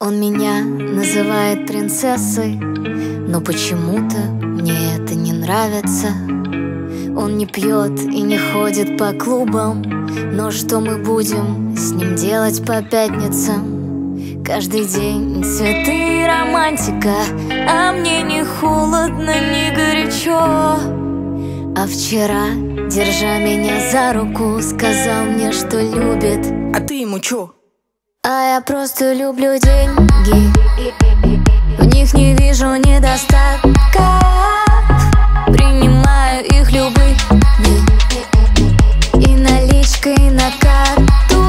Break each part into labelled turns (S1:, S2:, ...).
S1: Он меня называет принцессой, но почему-то мне это не нравится. Он не пьет и не ходит по клубам, но что мы будем с ним делать по пятницам? Каждый день цветы и романтика, а мне не холодно, не горячо. А вчера, держа меня за руку, сказал мне, что любит.
S2: А ты ему чё?
S1: А я просто люблю деньги, в них не вижу недостатка. Принимаю их любые, и наличкой на карту.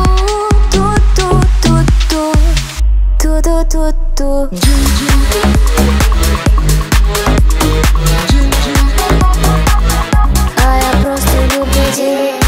S1: Ту-ту-ту-ту. А я просто люблю деньги.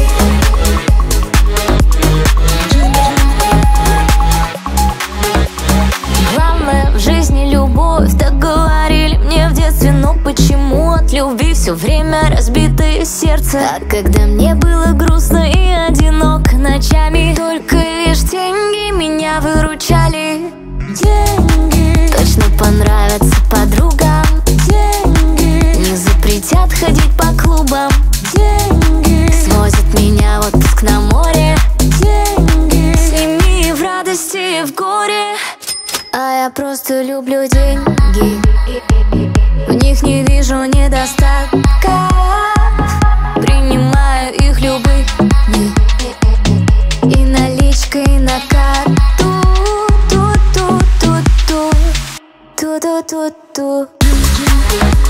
S1: Главное в жизни любовь, так говорили мне в детстве. Но почему от любви все время разбитое сердце? А когда мне было грустно и одиноко ночами, только лишь деньги меня выручали. Деньги точно понравятся подругам. Деньги не запретят ходить по клубам. Деньги свозят меня в отпуск на море. Деньги с ними и в радости, и в горе. А я просто люблю деньги, в них не вижу недостатка. Принимаю их любые, и наличкой на карту. Ту-ту-ту-ту. Ту-ту-ту-ту.